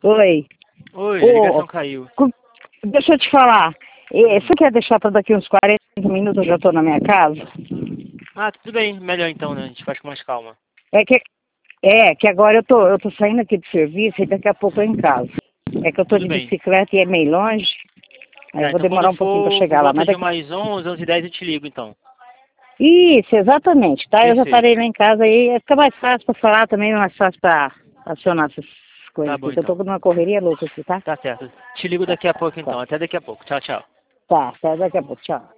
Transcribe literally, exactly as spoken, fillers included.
Oi. Oi, a ligação caiu. Deixa eu te falar. Você quer deixar para daqui uns quarenta minutos? Eu já estou na minha casa? Ah, tudo bem. Melhor então, né? A gente faz com mais calma. É que, é, que agora eu tô, eu tô saindo aqui do serviço e daqui a pouco eu em casa. É que eu tô Tudo de bem. bicicleta e é meio longe. Aí Tá, eu vou então demorar quando um pouquinho para for por chegar lá. volta Mas de daqui... mais onze, onze e dez eu te ligo então. Isso, exatamente, tá? Eu já Perfeito. estarei lá em casa aí. Fica mais fácil para falar também, mais fácil para acionar essas coisas Tá aqui. bom Que eu tô então. numa correria louca aqui, tá? Tá certo. Te ligo Tá, daqui a pouco tá. então. Até daqui a pouco. Tchau, tchau. Tá, até daqui a pouco. Tchau.